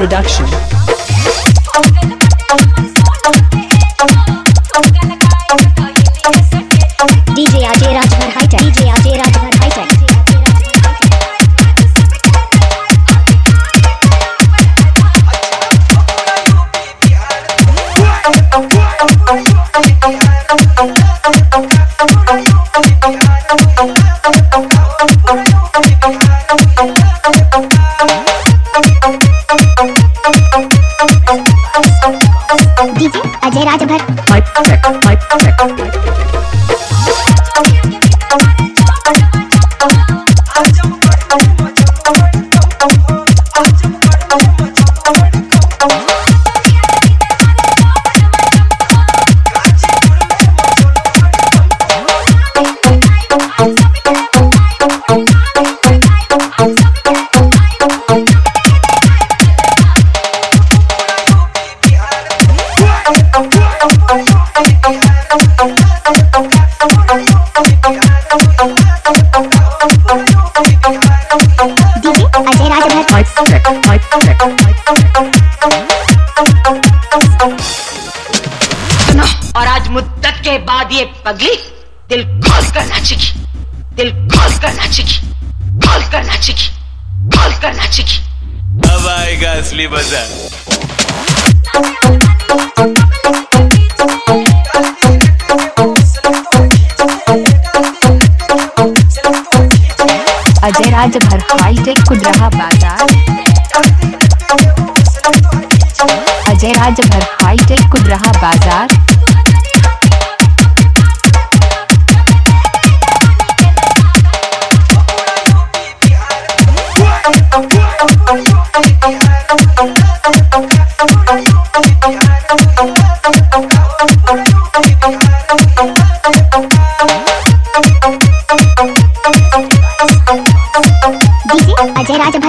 Production. DJ Ajay Rajbhar High Tech. DJ Ajay Rajbhar High Tech. DJ Ajay Rajbhar. और आज मुद्दत के बाद ये पगली दिल खोल कर नाचेगी, दिल खोल कर नाचेगी, खोल कर नाचेगी, खोल कर नाचेगी। अब आएगा असली मजा। अजय राजभर हाईटेक कुदरहा बाजार। अजय राजभर हाईटेक कुदरहा बाजार। DJ Ajay Rajbhar.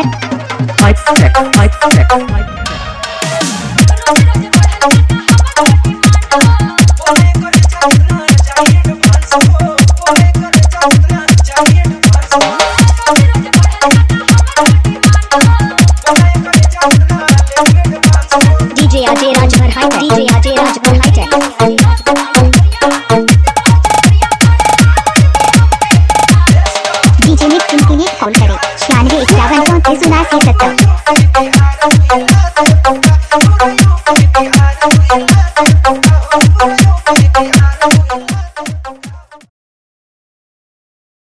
DJ Ajay Rajbhar High Tech. DJ Ajay Rajbhar High Tech. DJ ने किन कॉल करें 9651 34 70।